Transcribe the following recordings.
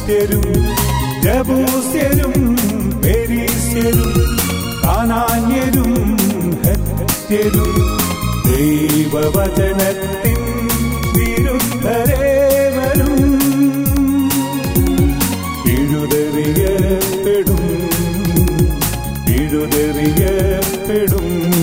ഹത്യരും ജബൂസ്യരും പെരിസ്യരും കാനാന്യരും ഹത്യരും ദൈവവചനത്തിൻ വിരുദ്ധരേവരും പിഴുതെറിയപ്പെടും പിഴുതെറിയപ്പെടും.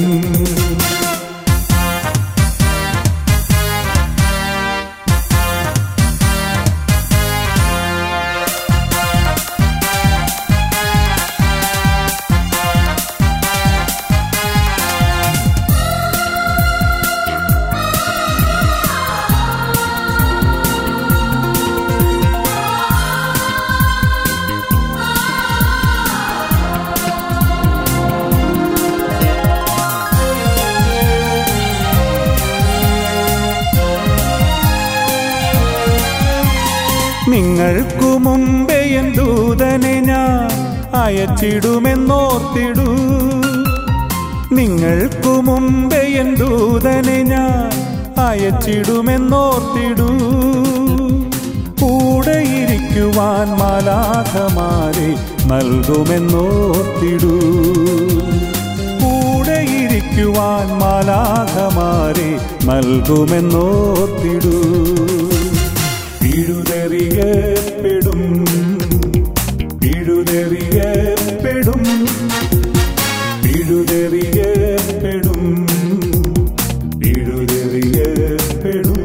നിങ്ങൾക്കു മുമ്പേ എൻ ദൂതനെ ഞാൻ അയച്ചിടുമെന്നോർത്തിടൂ. നിങ്ങൾക്കു മുമ്പേ എൻ ദൂതനെ ഞാൻ അയച്ചിടുമെന്നോർത്തിടൂ. കൂടെയിരിക്കുവാൻ മാലാഖമാരെ നൽകുമെന്നോർത്തിടൂ. കൂടെയിരിക്കുവാൻ മാലാഖമാരെ നൽകുമെന്നോർത്തിടൂ. പിഴുതെറിയപ്പെടും പിഴുതെറിയപ്പെടും പിഴുതെറിയപ്പെടും പിഴുതെറിയപ്പെടും.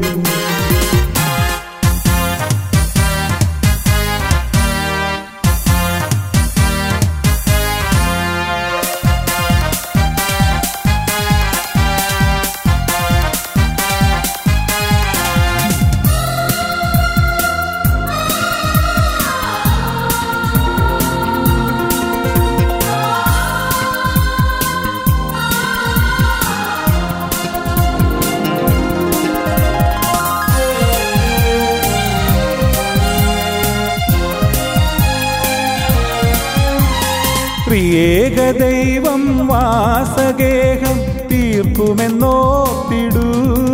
ത്രിയേകദൈവം വാസഗേഹം തീർക്കുമെന്നോർത്തിടൂ.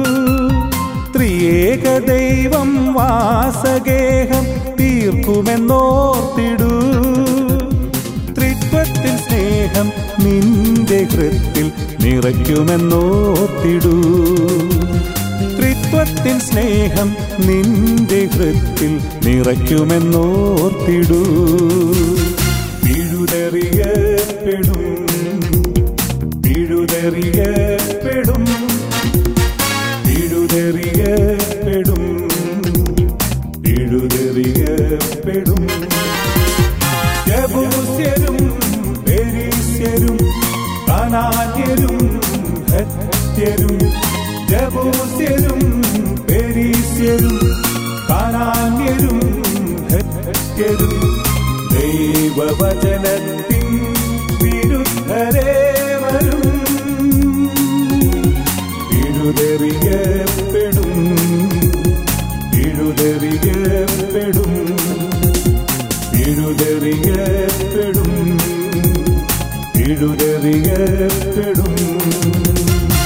ത്രിയേകദൈവം വാസഗേഹം തീർക്കുമെന്നോർത്തിടൂ. ത്രിത്വത്തിൻ സ്നേഹം നിന്റെ ഹൃത്തിൽ നിറയ്ക്കുമെന്നോർത്തിടൂ. ത്രിത്വത്തിൻ സ്നേഹം നിന്റെ ഹൃത്തിൽ നിറയ്ക്കുമെന്നോർത്തിടൂ. പിഴുതെറിയപ്പെടും പിഴുതെറിയപ്പെടും പിഴുതെറിയപ്പെടും പിഴുതെറിയപ്പെടും. ജബൂസ്യരും പെരിസ്യരും കാനാന്യരും ഹത്യരും ജബൂസ്യരും പെരിസ്യരും കാനാന്യരും ഹത്യരും ദൈവവചനത്തിൻ വിരുദ്ധരേവരും പിഴുതെറിയപ്പെടും പിഴുതെറിയപ്പെടും പിഴുതെറിയപ്പെടും പിഴുതെറിയപ്പെടും.